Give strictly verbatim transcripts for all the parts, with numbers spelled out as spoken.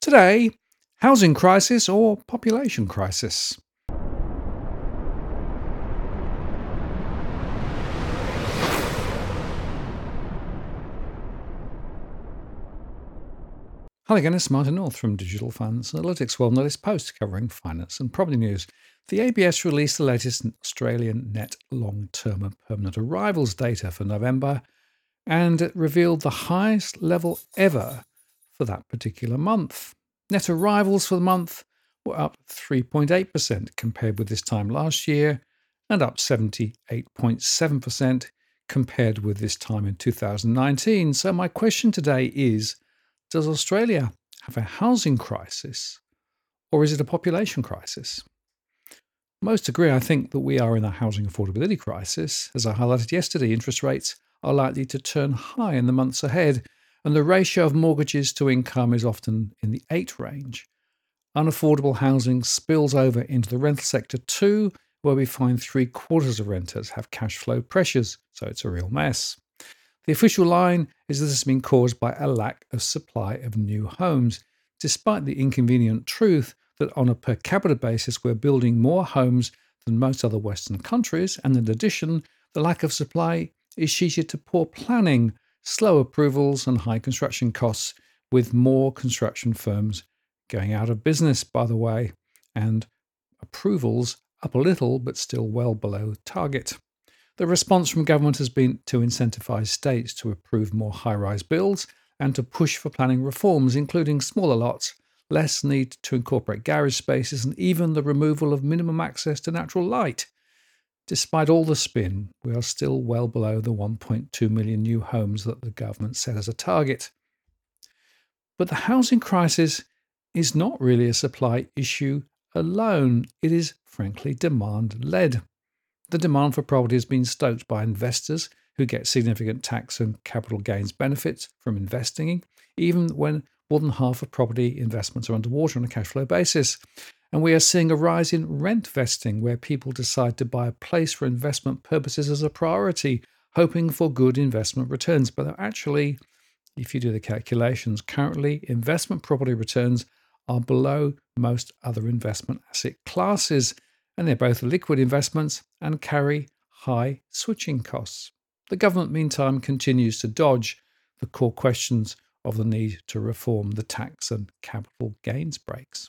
Today, housing crisis or population crisis? Hi again, it's Martin North from Digital Finance Analytics, well, latest post covering finance and property news. The A B S released the latest Australian net long-term and permanent arrivals data for November, and it revealed the highest level ever for that particular month. Net arrivals for the month were up three point eight percent compared with this time last year, and up seventy-eight point seven percent compared with this time in two thousand nineteen. So my question today is, does Australia have a housing crisis, or is it a population crisis? Most agree, I think, that we are in a housing affordability crisis. As I highlighted yesterday, interest rates are likely to turn high in the months ahead, and the ratio of mortgages to income is often in the eight range. Unaffordable housing spills over into the rental sector too, where we find three quarters of renters have cash flow pressures, so it's a real mess. The official line is that this has been caused by a lack of supply of new homes, despite the inconvenient truth that on a per capita basis we're building more homes than most other Western countries, and in addition, the lack of supply is due to poor planning, slow approvals and high construction costs, with more construction firms going out of business, by the way, and approvals up a little but still well below target. The response from government has been to incentivise states to approve more high-rise builds and to push for planning reforms, including smaller lots, less need to incorporate garage spaces, and even the removal of minimum access to natural light. Despite all the spin, we are still well below the one point two million new homes that the government set as a target. But the housing crisis is not really a supply issue alone. It is, frankly, demand-led. The demand for property has been stoked by investors who get significant tax and capital gains benefits from investing, even when more than half of property investments are underwater on a cash flow basis. And we are seeing a rise in rent vesting, where people decide to buy a place for investment purposes as a priority, hoping for good investment returns. But actually, if you do the calculations, currently investment property returns are below most other investment asset classes, and they're both liquid investments and carry high switching costs. The government, meantime, continues to dodge the core questions of the need to reform the tax and capital gains breaks.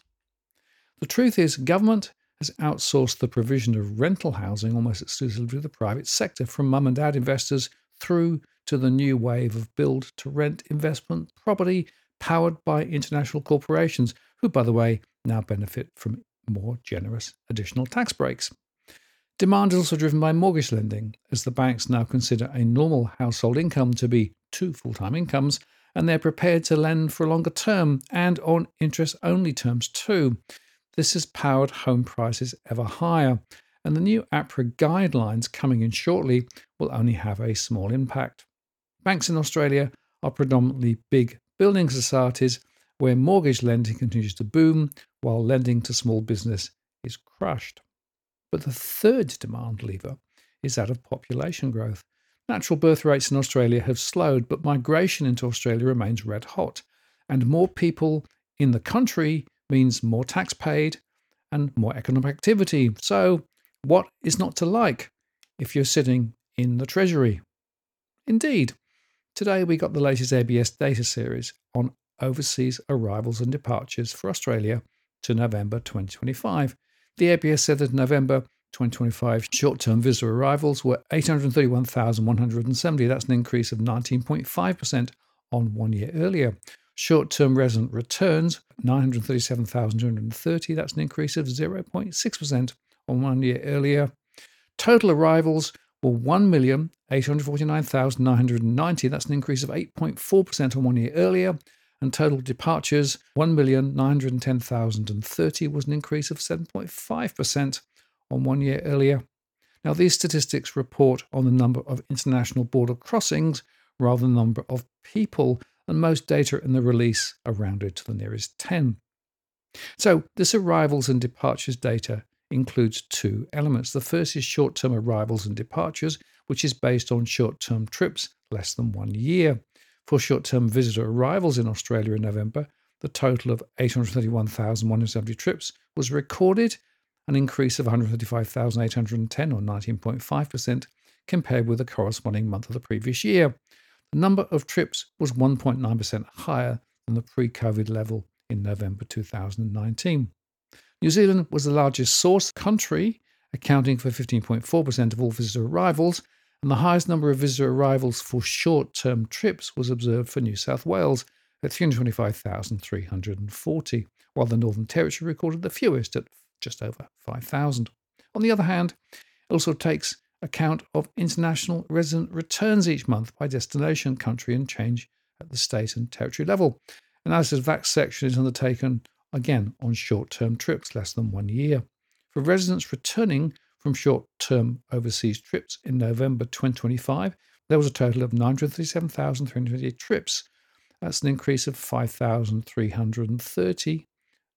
The truth is, government has outsourced the provision of rental housing almost exclusively to the private sector, from mum and dad investors through to the new wave of build-to-rent investment property powered by international corporations, who, by the way, now benefit from more generous additional tax breaks. Demand is also driven by mortgage lending, as the banks now consider a normal household income to be two full-time incomes, and they're prepared to lend for a longer term and on interest-only terms too. This has powered home prices ever higher, and the new APRA guidelines coming in shortly will only have a small impact. Banks in Australia are predominantly big building societies where mortgage lending continues to boom while lending to small business is crushed. But the third demand lever is that of population growth. Natural birth rates in Australia have slowed, but migration into Australia remains red hot, and more people in the country means more tax paid and more economic activity. So, what is not to like if you're sitting in the Treasury? Indeed, today we got the latest A B S data series on overseas arrivals and departures for Australia to November twenty twenty-five. The A B S said that in November twenty twenty-five, short-term visitor arrivals were eight hundred thirty-one thousand one hundred seventy. That's an increase of nineteen point five percent on one year earlier. Short-term resident returns, nine hundred thirty-seven thousand two hundred thirty. That's an increase of zero point six percent on one year earlier. Total arrivals were one million eight hundred forty-nine thousand nine hundred ninety. That's an increase of eight point four percent on one year earlier. And total departures, one million nine hundred ten thousand thirty, was an increase of seven point five percent on one year earlier. Now, these statistics report on the number of international border crossings rather than the number of people, and most data in the release are rounded to the nearest ten. So this arrivals and departures data includes two elements. The first is short-term arrivals and departures, which is based on short-term trips less than one year. For short-term visitor arrivals in Australia in November, the total of eight hundred thirty-one thousand one hundred seventy trips was recorded, an increase of one hundred thirty-five thousand eight hundred ten or nineteen point five percent compared with the corresponding month of the previous year. The number of trips was one point nine percent higher than the pre-COVID level in November two thousand nineteen. New Zealand was the largest source country, accounting for fifteen point four percent of all visitor arrivals, and the highest number of visitor arrivals for short-term trips was observed for New South Wales at three hundred twenty-five thousand three hundred forty, while the Northern Territory recorded the fewest at just over five thousand. On the other hand, it also takes account of international resident returns each month by destination, country, and change at the state and territory level. Analysis of that section is undertaken again on short-term trips less than one year. For residents returning from short-term overseas trips in November twenty twenty-five, there was a total of nine hundred thirty-seven thousand three hundred twenty-eight trips. That's an increase of five thousand three hundred thirty,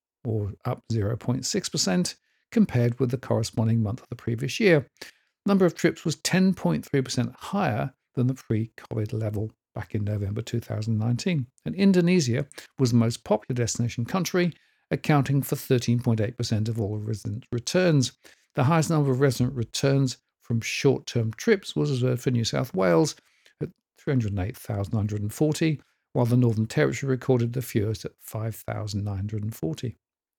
or up zero point six percent, compared with the corresponding month of the previous year. The number of trips was ten point three percent higher than the pre-COVID level back in November two thousand nineteen. And Indonesia was the most popular destination country, accounting for thirteen point eight percent of all resident returns. The highest number of resident returns from short-term trips was observed for New South Wales at three hundred eight thousand nine hundred forty, while the Northern Territory recorded the fewest at five thousand nine hundred forty.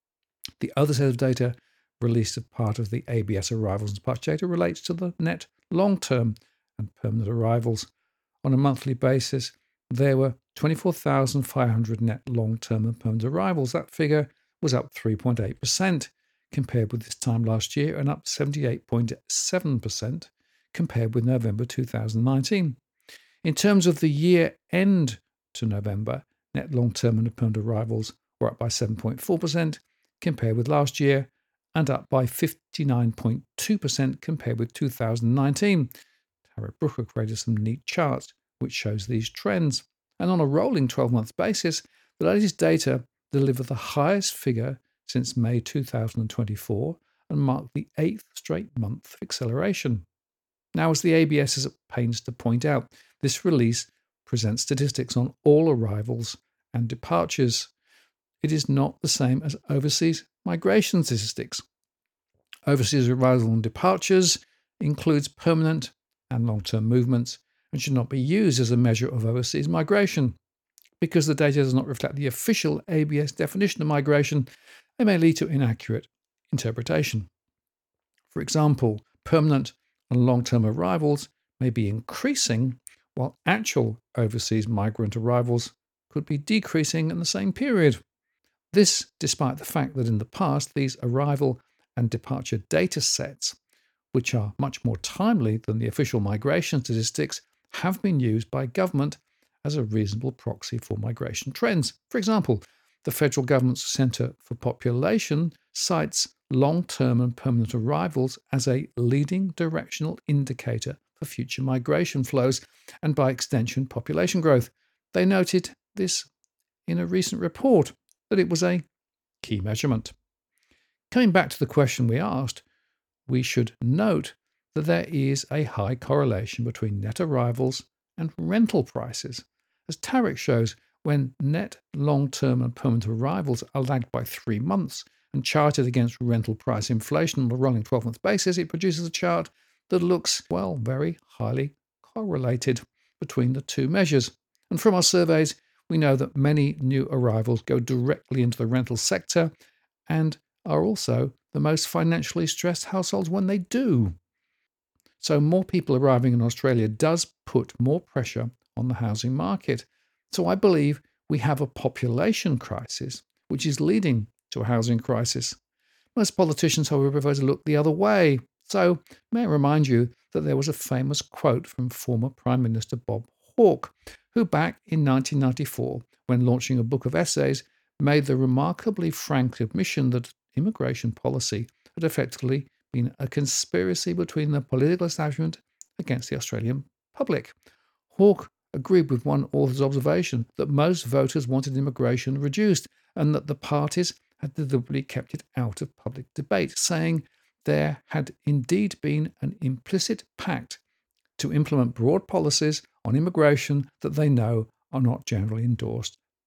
The other set of data released as part of the A B S arrivals and departure data relates to the net long-term and permanent arrivals. On a monthly basis, there were twenty-four thousand five hundred net long-term and permanent arrivals. That figure was up three point eight percent compared with this time last year and up seventy-eight point seven percent compared with November two thousand nineteen. In terms of the year end to November, net long-term and permanent arrivals were up by seven point four percent compared with last year and up by fifty-nine point two percent compared with two thousand nineteen. Tara Brooker created some neat charts which shows these trends. And on a rolling twelve-month basis, the latest data deliver the highest figure since May two thousand twenty-four and mark the eighth straight month of acceleration. Now, as the A B S is at pains to point out, this release presents statistics on all arrivals and departures. It is not the same as overseas migration statistics. Overseas arrivals and departures includes permanent and long-term movements and should not be used as a measure of overseas migration. Because the data does not reflect the official A B S definition of migration, they may lead to inaccurate interpretation. For example, permanent and long-term arrivals may be increasing, while actual overseas migrant arrivals could be decreasing in the same period. This despite the fact that in the past these arrival and departure data sets, which are much more timely than the official migration statistics, have been used by government as a reasonable proxy for migration trends. For example, the federal government's Centre for Population cites long-term and permanent arrivals as a leading directional indicator for future migration flows and, by extension, population growth. They noted this in a recent report, that it was a key measurement. Coming back to the question we asked, we should note that there is a high correlation between net arrivals and rental prices. As Tarek shows, when net long-term and permanent arrivals are lagged by three months and charted against rental price inflation on a rolling twelve-month basis, it produces a chart that looks, well, very highly correlated between the two measures. And from our surveys, we know that many new arrivals go directly into the rental sector and are also the most financially stressed households when they do. So more people arriving in Australia does put more pressure on the housing market. So I believe we have a population crisis, which is leading to a housing crisis. Most politicians, however, prefer to look the other way. So may I remind you that there was a famous quote from former Prime Minister Bob Hawke, who back in nineteen ninety-four, when launching a book of essays, made the remarkably frank admission that immigration policy had effectively been a conspiracy between the political establishment against the Australian public. Hawke agreed with one author's observation that most voters wanted immigration reduced and that the parties had deliberately kept it out of public debate, saying there had indeed been an implicit pact to implement broad policies on immigration that they know are not generally endorsed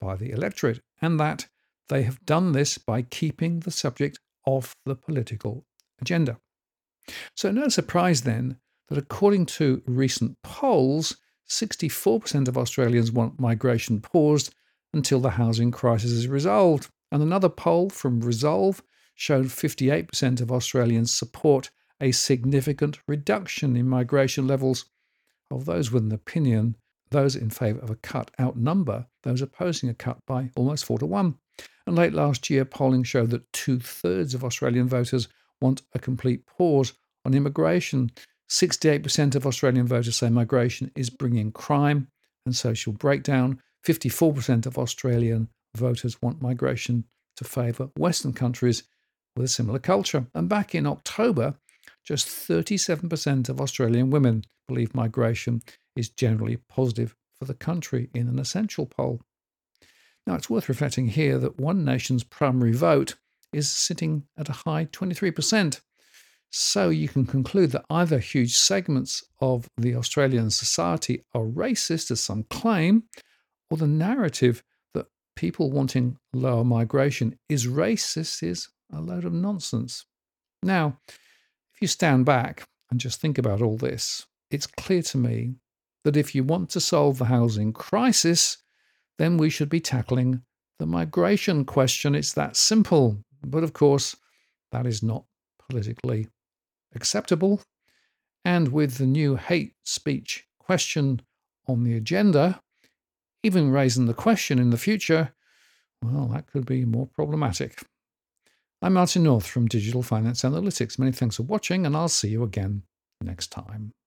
by the electorate, and that they have done this by keeping the subject off the political agenda. So no surprise then that according to recent polls, sixty-four percent of Australians want migration paused until the housing crisis is resolved. And another poll from Resolve showed fifty-eight percent of Australians support a significant reduction in migration levels. Of those with an opinion, those in favour of a cut outnumber those opposing a cut by almost four to one. And late last year, polling showed that two-thirds of Australian voters want a complete pause on immigration. sixty-eight percent of Australian voters say migration is bringing crime and social breakdown. fifty-four percent of Australian voters want migration to favour Western countries with a similar culture. And back in October, just thirty-seven percent of Australian women believe migration is generally positive for the country in an Essential poll. Now, it's worth reflecting here that One Nation's primary vote is sitting at a high twenty-three percent. So you can conclude that either huge segments of the Australian society are racist, as some claim, or the narrative that people wanting lower migration is racist is a load of nonsense. Now, if you stand back and just think about all this, it's clear to me that if you want to solve the housing crisis, then we should be tackling the migration question. It's that simple. But of course, that is not politically acceptable. And with the new hate speech question on the agenda, even raising the question in the future, well, that could be more problematic. I'm Martin North from Digital Finance Analytics. Many thanks for watching, and I'll see you again next time.